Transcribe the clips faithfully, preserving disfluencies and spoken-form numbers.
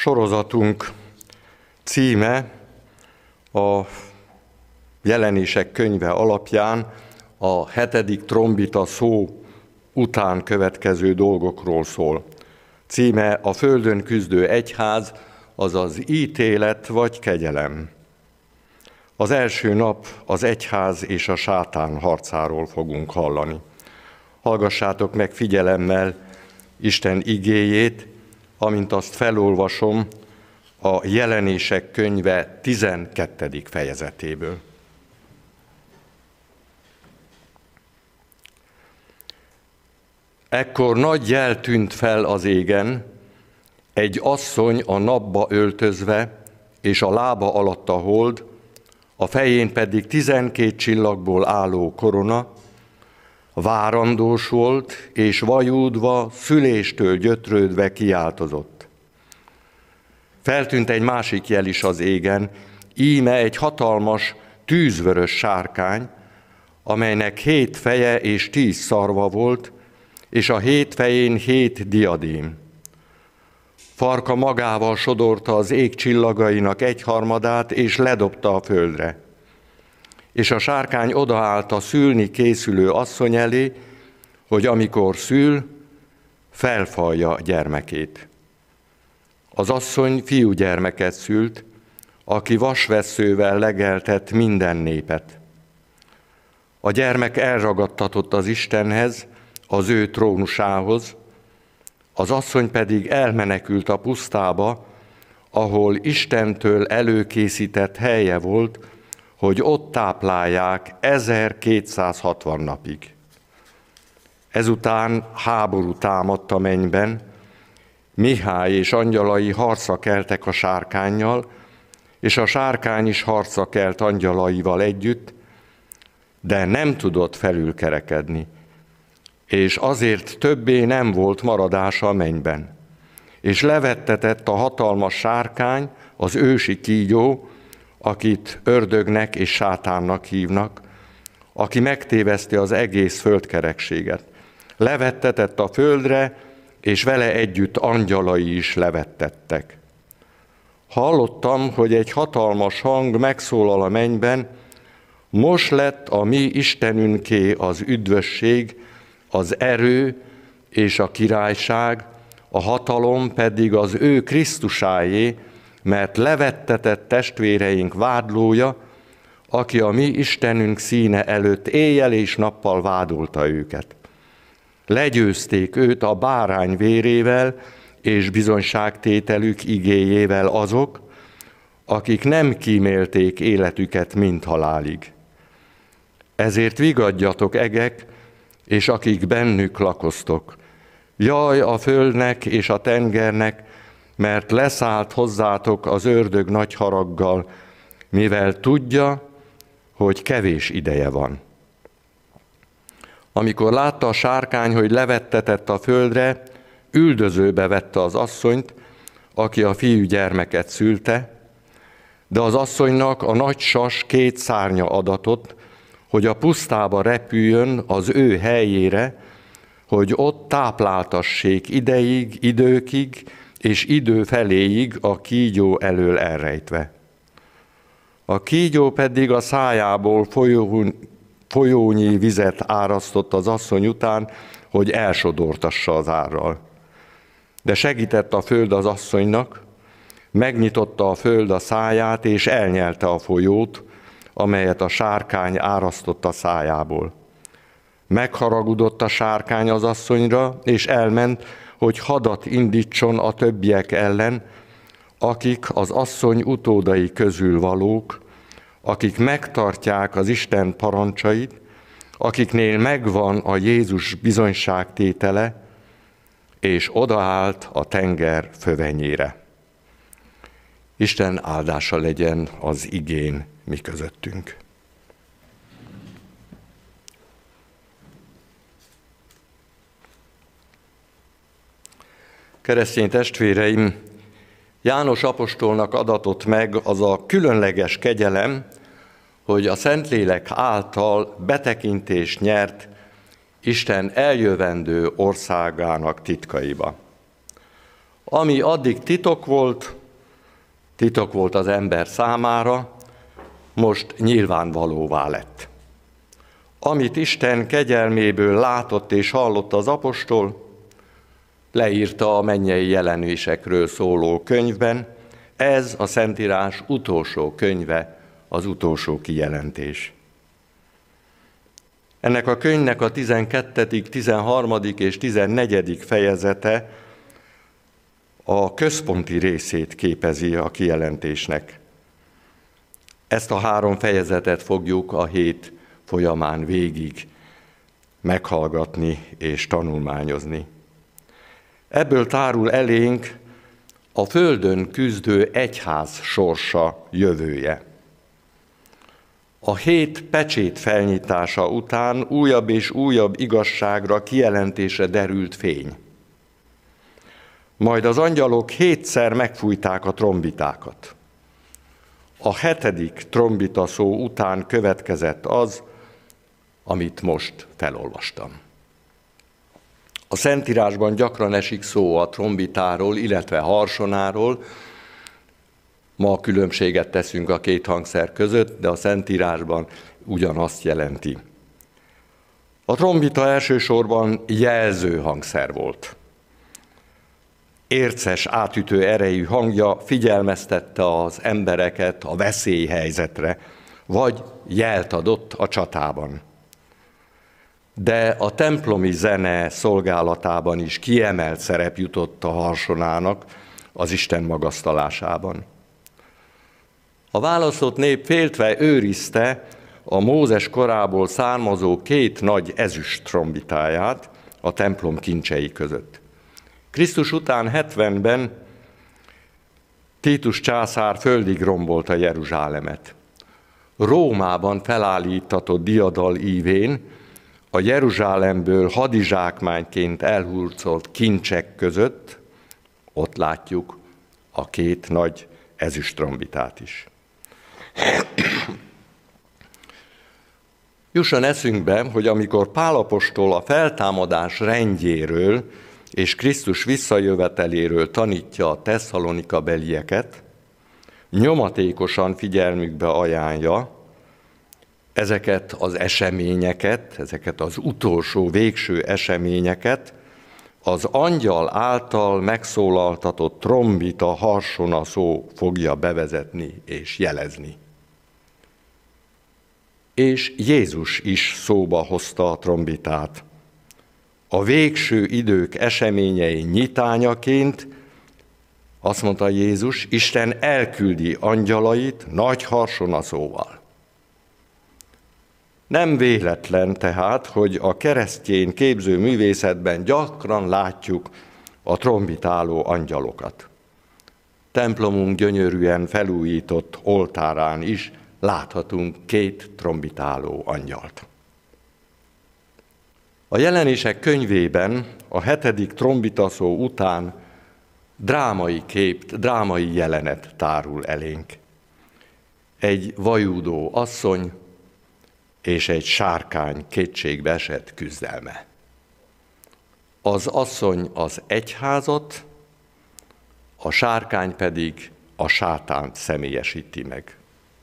Sorozatunk címe a Jelenések könyve alapján a hetedik trombita szó után következő dolgokról szól. Címe a földön küzdő egyház, azaz ítélet vagy kegyelem. Az első nap az egyház és a sátán harcáról fogunk hallani. Hallgassátok meg figyelemmel Isten igéjét, amint azt felolvasom a Jelenések könyve tizenkettedik fejezetéből. Ekkor nagy jel tűnt fel az égen, egy asszony a napba öltözve, és a lába alatt a hold, a fején pedig tizenkét csillagból álló korona, várandós volt, és vajúdva, szüléstől gyötrődve kiáltozott. Feltűnt egy másik jel is az égen, íme egy hatalmas, tűzvörös sárkány, amelynek hét feje és tíz szarva volt, és a hét fején hét diadém. Farka magával sodorta az ég csillagainak egyharmadát, és ledobta a földre. És a sárkány odaállt a szülni készülő asszony elé, hogy amikor szül, felfalja gyermekét. Az asszony fiúgyermeket szült, aki vasvesszővel legeltett minden népet. A gyermek elragadtatott az Istenhez, az ő trónusához, az asszony pedig elmenekült a pusztába, ahol Istentől előkészített helye volt, hogy ott táplálják ezerkétszázhatvan napig. Ezután háború támadt a mennyben, Mihály és angyalai harcra keltek a sárkánnyal, és a sárkány is harcra kelt angyalaival együtt, de nem tudott felülkerekedni, és azért többé nem volt maradása a mennyben. És levettetett a hatalmas sárkány, az ősi kígyó, akit ördögnek és sátánnak hívnak, aki megtéveszti az egész földkerekséget. Levettetett a földre, és vele együtt angyalai is levettettek. Hallottam, hogy egy hatalmas hang megszólal a mennyben, most lett a mi Istenünké az üdvösség, az erő és a királyság, a hatalom pedig az ő Krisztusáé, mert levettetett testvéreink vádlója, aki a mi Istenünk színe előtt éjjel és nappal vádolta őket. Legyőzték őt a bárány vérével és bizonyságtételük igéjével azok, akik nem kímélték életüket mind halálig. Ezért vigadjatok, egek, és akik bennük lakoztok. Jaj a földnek és a tengernek, mert leszállt hozzátok az ördög nagy haraggal, mivel tudja, hogy kevés ideje van. Amikor látta a sárkány, hogy levettetett a földre, üldözőbe vette az asszonyt, aki a fiúgyermeket szülte, de az asszonynak a nagy sas két szárnya adatott, hogy a pusztába repüljön az ő helyére, hogy ott tápláltassék ideig, időkig és idő feléig a kígyó elől elrejtve. A kígyó pedig a szájából folyó, folyónyi vizet árasztott az asszony után, hogy elsodortassa az árral. De segített a föld az asszonynak, megnyitotta a föld a száját, és elnyelte a folyót, amelyet a sárkány árasztott a szájából. Megharagudott a sárkány az asszonyra, és elment, hogy hadat indítson a többiek ellen, akik az asszony utódai közül valók, akik megtartják az Isten parancsait, akiknél megvan a Jézus bizonyságtétele, és odaállt a tenger fövenyére. Isten áldása legyen az igén mi közöttünk. Keresztény testvéreim, János apostolnak adatott meg az a különleges kegyelem, hogy a Szentlélek által betekintést nyert Isten eljövendő országának titkaiba. Ami addig titok volt, titok volt az ember számára, most nyilvánvalóvá lett. Amit Isten kegyelméből látott és hallott az apostol, leírta a mennyei jelenésekről szóló könyvben, ez a Szentírás utolsó könyve, az utolsó kijelentés. Ennek a könyvnek a tizenkettedik, tizenharmadik és tizennegyedik fejezete a központi részét képezi a kijelentésnek. Ezt a három fejezetet fogjuk a hét folyamán végig meghallgatni és tanulmányozni. Ebből tárul elénk a földön küzdő egyház sorsa, jövője. A hét pecsét felnyitása után újabb és újabb igazságra, kijelentésre derült fény. Majd az angyalok hétszer megfújták a trombitákat. A hetedik trombita szó után következett az, amit most felolvastam. A Szentírásban gyakran esik szó a trombitáról, illetve harsonáról. Ma különbséget teszünk a két hangszer között, de a Szentírásban ugyanazt jelenti. A trombita elsősorban jelző hangszer volt. Érces, átütő erejű hangja figyelmeztette az embereket a veszélyhelyzetre, vagy jelt adott a csatában. De a templomi zene szolgálatában is kiemelt szerep jutott a harsonának az Isten magasztalásában. A választott nép féltve őrizte a Mózes korából származó két nagy ezüst trombitáját a templom kincsei között. Krisztus után hetvenben Títus császár földig rombolta Jeruzsálemet. Rómában felállítatott diadal ívén a Jeruzsálemből hadizsákmányként elhurcolt kincsek között ott látjuk a két nagy ezüst trombitát is. Jusson eszünkbe, hogy amikor Pál apostol a feltámadás rendjéről és Krisztus visszajöveteléről tanítja a Tesszalonika belieket, nyomatékosan figyelmükbe ajánlja ezeket az eseményeket, ezeket az utolsó, végső eseményeket az angyal által megszólaltatott trombita harsona szó fogja bevezetni és jelezni. És Jézus is szóba hozta a trombitát. A végső idők eseményei nyitányaként azt mondta Jézus, Isten elküldi angyalait nagy harsonaszóval. Nem véletlen tehát, hogy a keresztény képző művészetben gyakran látjuk a trombitáló angyalokat. Templomunk gyönyörűen felújított oltárán is láthatunk két trombitáló angyalt. A jelenések könyvében a hetedik trombitaszó után drámai kép, drámai jelenet tárul elénk. Egy vajúdó asszony és egy sárkány kétségbe esett küzdelme. Az asszony az egyházat, a sárkány pedig a sátánt személyesíti meg.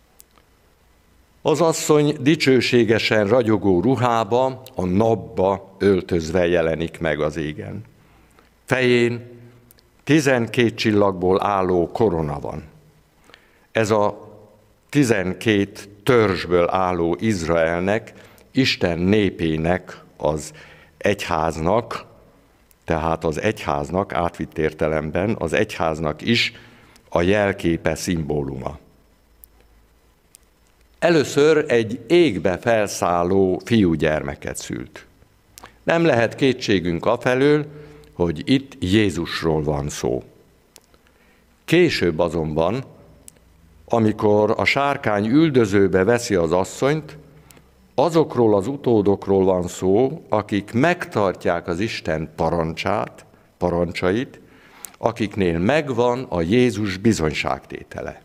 Az asszony dicsőségesen ragyogó ruhába, a napba öltözve jelenik meg az égen. Fején tizenkét csillagból álló korona van. Ez a tizenkét törzsből álló Izraelnek, Isten népének, az egyháznak, tehát az egyháznak átvitt értelemben, az egyháznak is a jelképe, szimbóluma. Először egy égbe felszálló fiúgyermeket szült. Nem lehet kétségünk afelől, hogy itt Jézusról van szó. Később azonban, amikor a sárkány üldözőbe veszi az asszonyt, azokról az utódokról van szó, akik megtartják az Isten parancsát, parancsait, akiknél megvan a Jézus bizonyságtétele.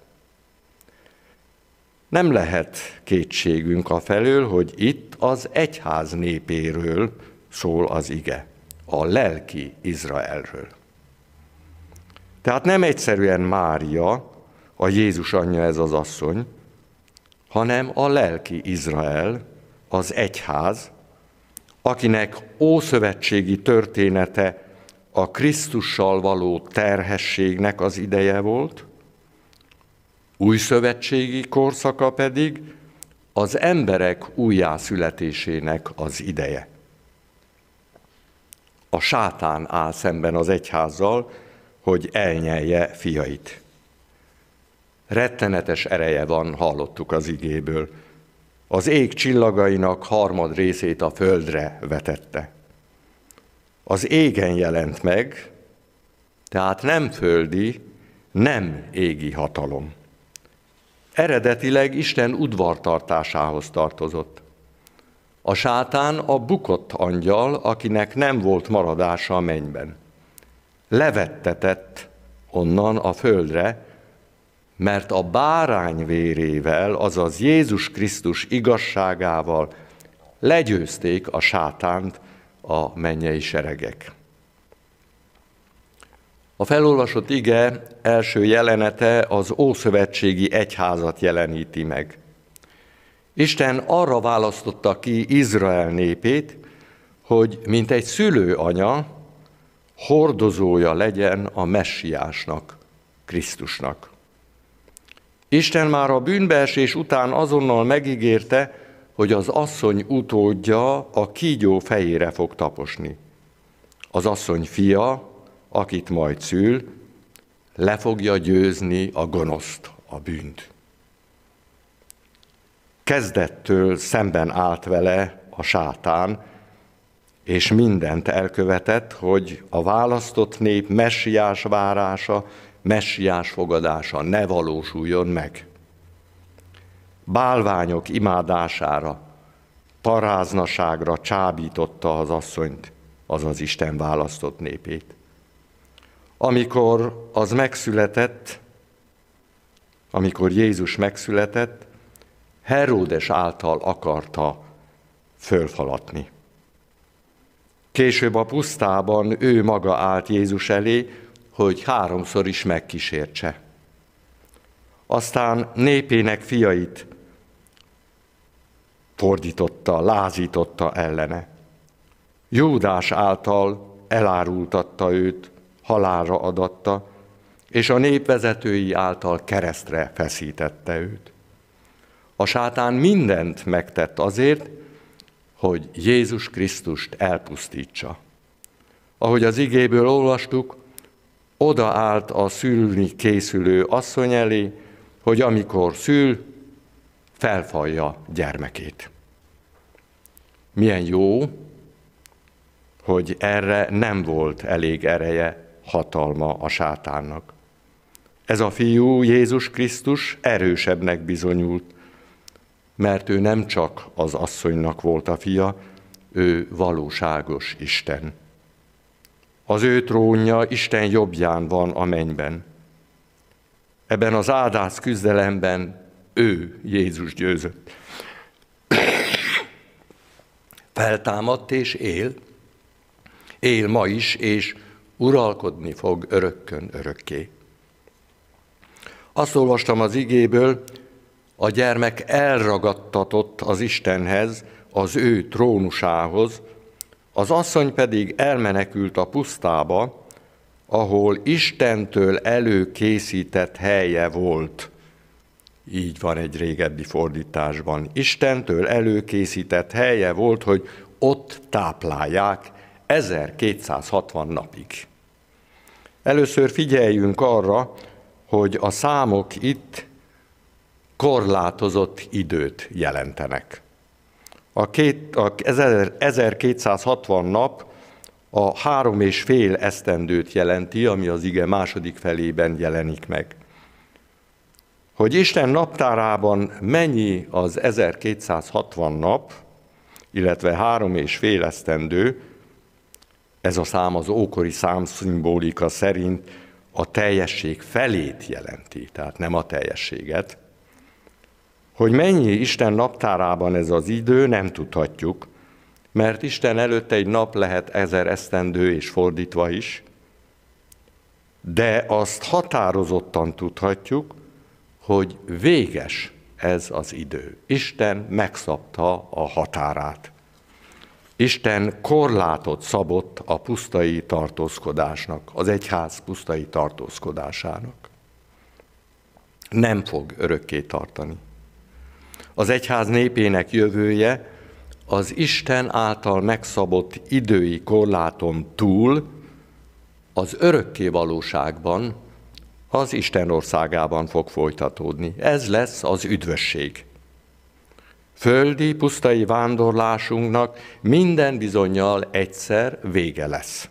Nem lehet kétségünk afelől, hogy itt az egyház népéről szól az ige, a lelki Izraelről. Tehát nem egyszerűen Mária, a Jézus anyja ez az asszony, hanem a lelki Izrael, az egyház, akinek ószövetségi története a Krisztussal való terhességnek az ideje volt, újszövetségi korszaka pedig az emberek újjászületésének az ideje. A sátán áll szemben az egyházzal, hogy elnyelje fiait. Rettenetes ereje van, hallottuk az igéből. Az ég csillagainak harmad részét a földre vetette. Az égen jelent meg, tehát nem földi, nem égi hatalom. Eredetileg Isten udvartartásához tartozott. A sátán a bukott angyal, akinek nem volt maradása a mennyben. Levettetett onnan a földre, mert a bárány vérével, azaz Jézus Krisztus igazságával legyőzték a sátánt a mennyei seregek. A felolvasott ige első jelenete az ószövetségi egyházat jeleníti meg. Isten arra választotta ki Izrael népét, hogy mint egy szülőanya hordozója legyen a messiásnak, Krisztusnak. Isten már a bűnbeesés után azonnal megígérte, hogy az asszony utódja a kígyó fejére fog taposni. Az asszony fia, akit majd szül, le fogja győzni a gonoszt, a bűnt. Kezdettől szemben állt vele a sátán, és mindent elkövetett, hogy a választott nép messiás várása, messiás fogadása ne valósuljon meg. Bálványok imádására, paráznaságra csábította az asszonyt, azaz Isten választott népét. Amikor az megszületett, amikor Jézus megszületett, Heródes által akarta fölfalatni. Később a pusztában ő maga állt Jézus elé, hogy háromszor is megkísértse. Aztán népének fiait fordította, lázította ellene. Júdás által elárultatta őt, halálra adatta, és a népvezetői által keresztre feszítette őt. A sátán mindent megtett azért, hogy Jézus Krisztust elpusztítsa. Ahogy az igéből olvastuk, odaállt a szülni készülő asszony elé, hogy amikor szül, felfalja gyermekét. Milyen jó, hogy erre nem volt elég ereje, hatalma a sátánnak. Ez a fiú, Jézus Krisztus erősebbnek bizonyult, mert ő nem csak az asszonynak volt a fia, ő valóságos Isten. Az ő trónja Isten jobbján van a mennyben. Ebben az áldász küzdelemben ő, Jézus győzött. Feltámadt és él, él ma is, és uralkodni fog örökkön örökké. Azt olvastam az igéből, a gyermek elragadtatott az Istenhez, az ő trónusához, az asszony pedig elmenekült a pusztába, ahol Istentől előkészített helye volt. Így van egy régebbi fordításban. Istentől előkészített helye volt, hogy ott táplálják ezerkétszázhatvan napig. Először figyeljünk arra, hogy a számok itt korlátozott időt jelentenek. A, két, a ezerkétszázhatvan nap a három és fél esztendőt jelenti, ami az ige második felében jelenik meg. Hogy Isten naptárában mennyi az ezerkétszázhatvan nap, illetve három és fél esztendő, ez a szám az ókori számszimbolika szerint a teljesség felét jelenti, tehát nem a teljességet. Hogy mennyi Isten naptárában ez az idő, nem tudhatjuk, mert Isten előtt egy nap lehet ezer esztendő és fordítva is, de azt határozottan tudhatjuk, hogy véges ez az idő. Isten megszabta a határát. Isten korlátot szabott a pusztai tartózkodásnak, az egyház pusztai tartózkodásának. Nem fog örökké tartani. Az egyház népének jövője az Isten által megszabott idői korláton túl az örökké valóságban, az Isten országában fog folytatódni. Ez lesz az üdvösség. Földi, pusztai vándorlásunknak minden bizonnyal egyszer vége lesz.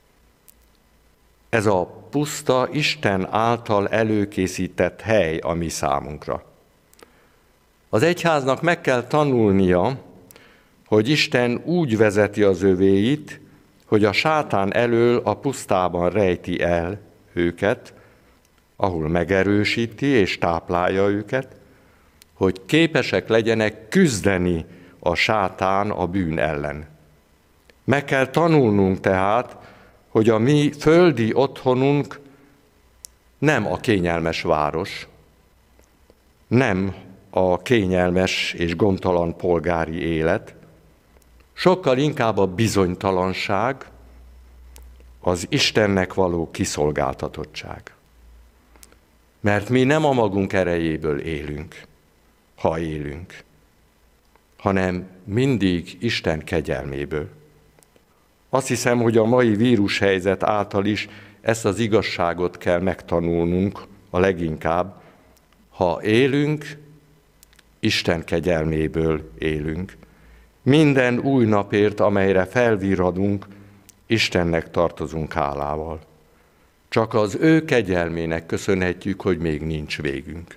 Ez a puszta Isten által előkészített hely a mi számunkra. Az egyháznak meg kell tanulnia, hogy Isten úgy vezeti az övéit, hogy a sátán elől a pusztában rejti el őket, ahol megerősíti és táplálja őket, hogy képesek legyenek küzdeni a sátán a bűn ellen. Meg kell tanulnunk tehát, hogy a mi földi otthonunk nem a kényelmes város, nem a kényelmes és gondtalan polgári élet, sokkal inkább a bizonytalanság, az Istennek való kiszolgáltatottság. Mert mi nem a magunk erejéből élünk, ha élünk, hanem mindig Isten kegyelméből. Azt hiszem, hogy a mai vírushelyzet által is ezt az igazságot kell megtanulnunk a leginkább. Ha élünk, Isten kegyelméből élünk. Minden új napért, amelyre felvirradunk, Istennek tartozunk hálával. Csak az ő kegyelmének köszönhetjük, hogy még nincs végünk.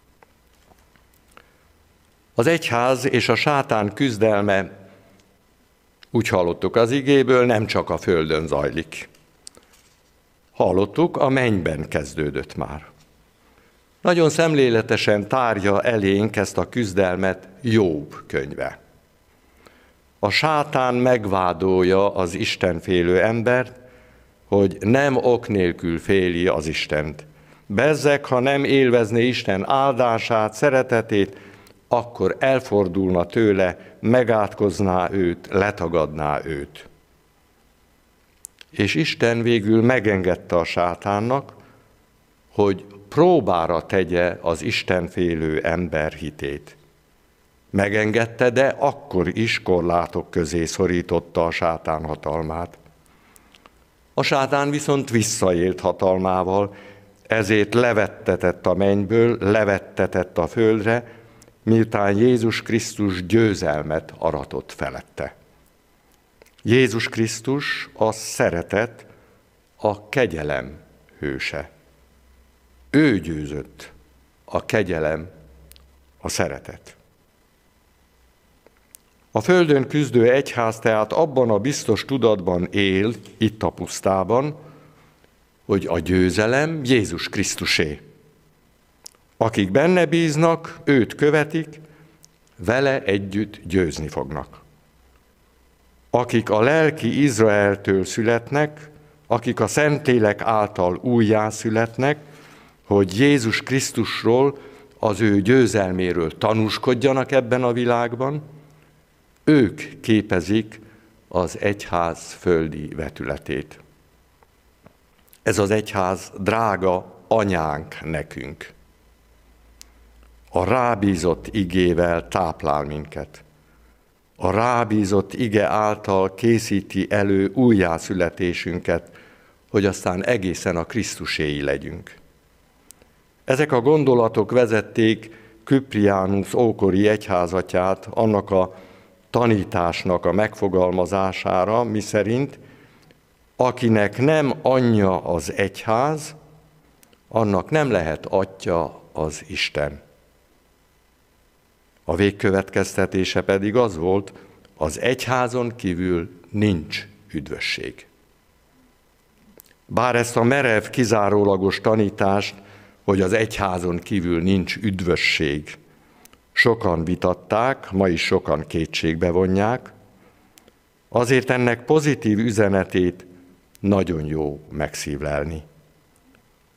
Az egyház és a sátán küzdelme, úgy hallottuk az igéből, nem csak a földön zajlik. Hallottuk, a mennyben kezdődött már. Nagyon szemléletesen tárja elénk ezt a küzdelmet Jobb könyve. A sátán megvádolja az istenfélő embert, hogy nem ok nélkül féli az Istent. Bezzeg, ha nem élvezné Isten áldását, szeretetét, akkor elfordulna tőle, megátkozná őt, letagadná őt. És Isten végül megengedte a sátánnak, hogy próbára tegye az istenfélő ember hitét. Megengedte, de akkor is korlátok közé szorította a sátán hatalmát. A sátán viszont visszaélt hatalmával, ezért levettetett a mennyből, levettetett a földre, miután Jézus Krisztus győzelmet aratott felette. Jézus Krisztus a szeretet, a kegyelem hőse. Ő győzött, a kegyelem, a szeretet. A földön küzdő egyház tehát abban a biztos tudatban él, itt a pusztában, hogy a győzelem Jézus Krisztusé. Akik benne bíznak, őt követik, vele együtt győzni fognak. Akik a lelki Izraeltől születnek, akik a Szentlélek által újjászületnek, hogy Jézus Krisztusról, az ő győzelméről tanúskodjanak ebben a világban, ők képezik az egyház földi vetületét. Ez az egyház drága anyánk nekünk. A rábízott igével táplál minket. A rábízott ige által készíti elő újjászületésünket, hogy aztán egészen a Krisztuséi legyünk. Ezek a gondolatok vezették Cyprianus ókori egyházatyát annak a tanításnak a megfogalmazására, miszerint akinek nem anyja az egyház, annak nem lehet atya az Isten. A végkövetkeztetése pedig az volt, az egyházon kívül nincs üdvösség. Bár ezt a merev, kizárólagos tanítást, hogy az egyházon kívül nincs üdvösség, sokan vitatták, ma is sokan kétségbe vonják, azért ennek pozitív üzenetét nagyon jó megszívlelni.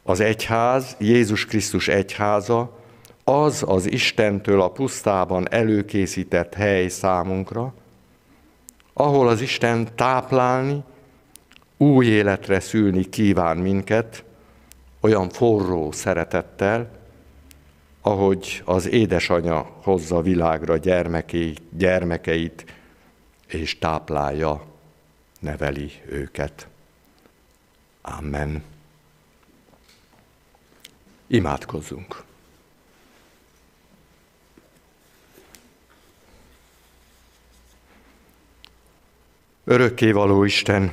Az egyház, Jézus Krisztus egyháza, az az Istentől a pusztában előkészített hely számunkra, ahol az Isten táplálni, új életre szülni kíván minket, olyan forró szeretettel, ahogy az édesanya hozza világra gyermekeit, gyermekeit, és táplálja, neveli őket. Amen. Imádkozzunk. Örökkévaló Isten,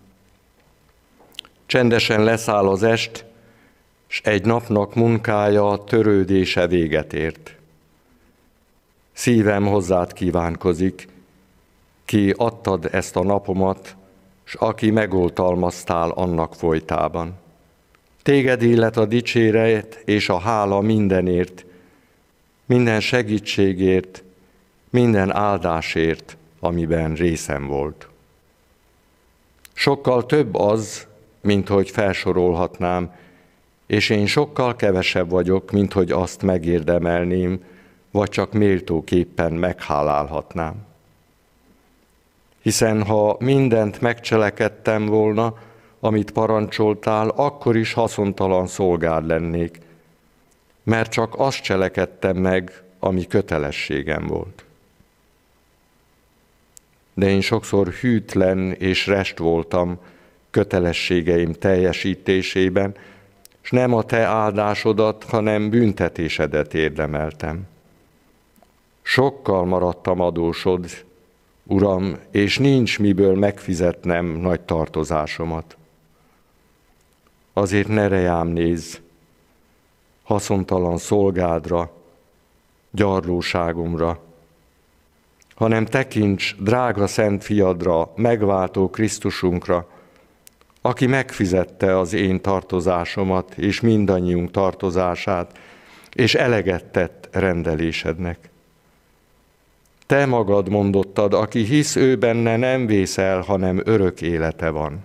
csendesen leszáll az est, s egy napnak munkája, törődése véget ért. Szívem hozzád kívánkozik, ki adtad ezt a napomat, s aki megoltalmaztál annak folytában. Téged illet a dicséret és a hála mindenért, minden segítségért, minden áldásért, amiben részem volt. Sokkal több az, mint hogy felsorolhatnám, és én sokkal kevesebb vagyok, mint hogy azt megérdemelném, vagy csak méltóképpen meghálálhatnám. Hiszen ha mindent megcselekedtem volna, amit parancsoltál, akkor is haszontalan szolgád lennék, mert csak azt cselekedtem meg, ami kötelességem volt. De én sokszor hűtlen és rest voltam kötelességeim teljesítésében, és nem a te áldásodat, hanem büntetésedet érdemeltem. Sokkal maradtam adósod, Uram, és nincs miből megfizetnem nagy tartozásomat. Azért ne rejám nézz, haszontalan szolgádra, gyarlóságomra, hanem tekints drága szent fiadra, megváltó Krisztusunkra, aki megfizette az én tartozásomat és mindannyiunk tartozását, és eleget tett rendelésednek. Te magad mondottad, aki hisz ő benne, nem vész el, hanem örök élete van.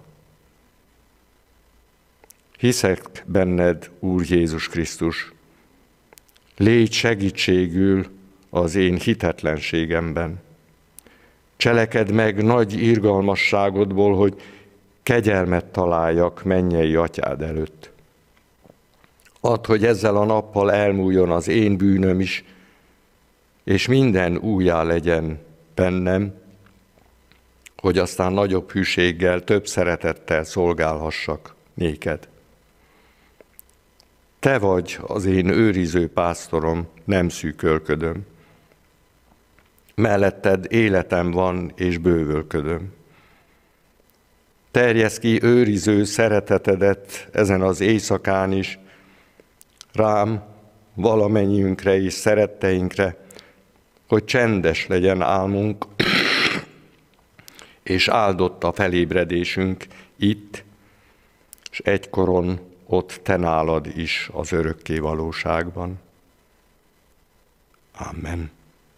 Hiszek benned, Úr Jézus Krisztus. Légy segítségül az én hitetlenségemben. Cselekedd meg nagy irgalmasságodból, hogy kegyelmet találjak mennyei atyád előtt. Add, hogy ezzel a nappal elmúljon az én bűnöm is, és minden újjá legyen bennem, hogy aztán nagyobb hűséggel, több szeretettel szolgálhassak néked. Te vagy az én őriző pásztorom, nem szűkölködöm. Melletted életem van, és bővölködöm. Terjeszd ki őriző szeretetedet ezen az éjszakán is, rám, valamennyiünkre és szeretteinkre, hogy csendes legyen álmunk, és áldott a felébredésünk itt, és egykoron ott te nálad is az örökké valóságban. Amen.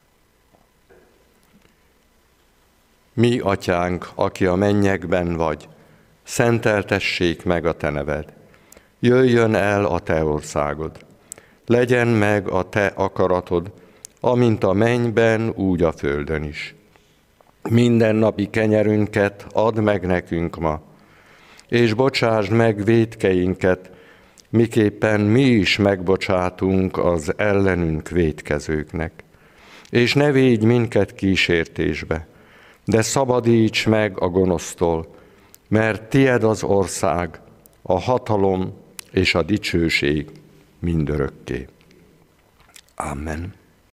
Mi, atyánk, aki a mennyekben vagy, szenteltessék meg a te neved. Jöjjön el a te országod. Legyen meg a te akaratod, amint a mennyben, úgy a földön is. Minden napi kenyerünket add meg nekünk ma, és bocsásd meg vétkeinket, miképpen mi is megbocsátunk az ellenünk vétkezőknek. És ne védj minket kísértésbe, de szabadíts meg a gonosztól, mert tied az ország, a hatalom és a dicsőség mindörökké. Amen.